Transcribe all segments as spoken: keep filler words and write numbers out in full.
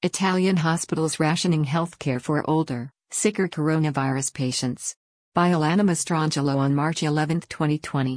Italian hospitals rationing healthcare for older, sicker coronavirus patients. By Alana Mastrangelo on March eleventh, twenty twenty.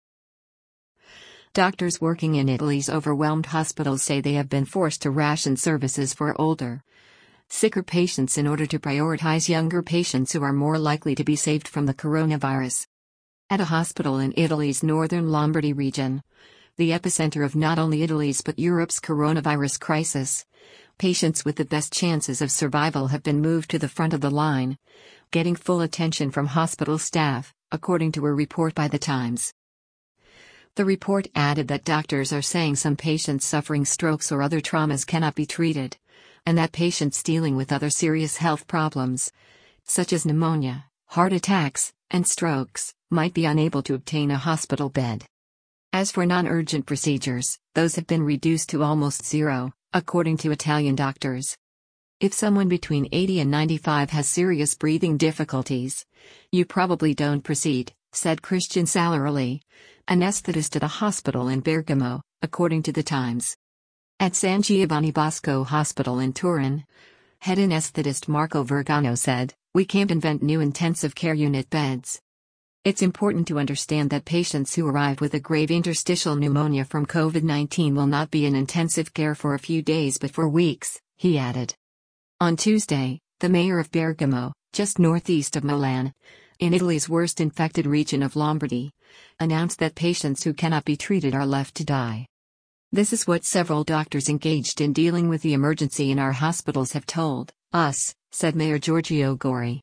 Doctors working in Italy's overwhelmed hospitals say they have been forced to ration services for older, sicker patients in order to prioritize younger patients who are more likely to be saved from the coronavirus. At a hospital in Italy's northern Lombardy region, the epicenter of not only Italy's but Europe's coronavirus crisis, patients with the best chances of survival have been moved to the front of the line, getting full attention from hospital staff, according to a report by The Times. The report added that doctors are saying some patients suffering strokes or other traumas cannot be treated, and that patients dealing with other serious health problems, such as pneumonia, heart attacks, and strokes, might be unable to obtain a hospital bed. As for non-urgent procedures, those have been reduced to almost zero, according to Italian doctors. If someone between eighty and ninety-five has serious breathing difficulties, you probably don't proceed, said Christian Salaroli, anesthetist at a hospital in Bergamo, according to The Times. At San Giovanni Bosco Hospital in Turin, head anesthetist Marco Vergano said, "We can't invent new intensive care unit beds. It's important to understand that patients who arrive with a grave interstitial pneumonia from COVID nineteen will not be in intensive care for a few days but for weeks," he added. On Tuesday, the mayor of Bergamo, just northeast of Milan, in Italy's worst infected region of Lombardy, announced that patients who cannot be treated are left to die. "This is what several doctors engaged in dealing with the emergency in our hospitals have told us," said Mayor Giorgio Gori.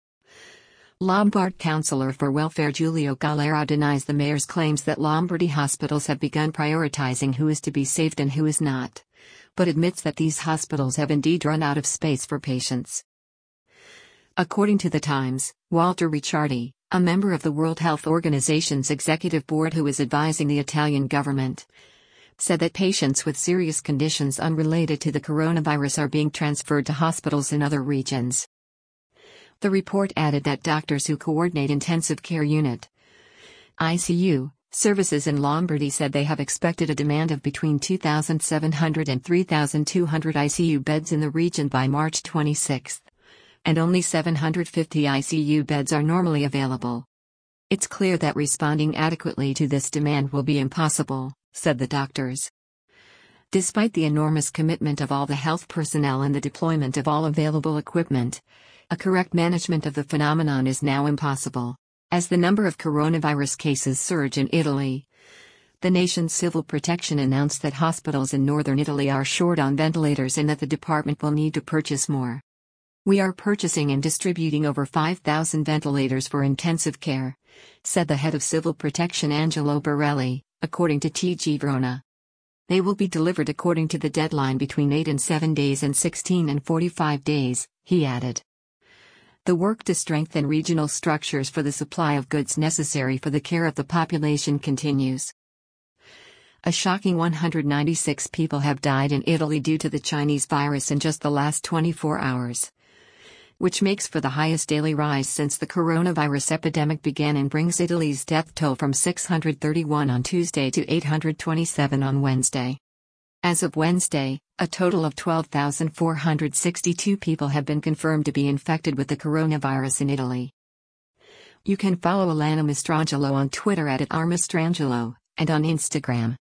Lombard Councillor for Welfare Giulio Galera denies the mayor's claims that Lombardy hospitals have begun prioritizing who is to be saved and who is not, but admits that these hospitals have indeed run out of space for patients. According to The Times, Walter Ricciardi, a member of the World Health Organization's executive board who is advising the Italian government, said that patients with serious conditions unrelated to the coronavirus are being transferred to hospitals in other regions. The report added that doctors who coordinate intensive care unit I C U services in Lombardy said they have expected a demand of between two thousand seven hundred and three thousand two hundred I C U beds in the region by March twenty-sixth, and only seven hundred fifty I C U beds are normally available. "It's clear that responding adequately to this demand will be impossible," said the doctors. Despite the enormous commitment of all the health personnel and the deployment of all available equipment, a correct management of the phenomenon is now impossible. As the number of coronavirus cases surge in Italy, the nation's civil protection announced that hospitals in northern Italy are short on ventilators and that the department will need to purchase more. "We are purchasing and distributing over five thousand ventilators for intensive care," said the head of civil protection Angelo Borelli, according to T G Verona. "They will be delivered according to the deadline between eight and seven days and sixteen and forty-five days, he added. The work to strengthen regional structures for the supply of goods necessary for the care of the population continues. A shocking one hundred ninety-six people have died in Italy due to the Chinese virus in just the last twenty-four hours, which makes for the highest daily rise since the coronavirus epidemic began and brings Italy's death toll from six hundred thirty-one on Tuesday to eight hundred twenty-seven on Wednesday. As of Wednesday, a total of twelve thousand four hundred sixty-two people have been confirmed to be infected with the coronavirus in Italy. You can follow Alana Mastrangelo on Twitter at Mastrangelo, and on Instagram,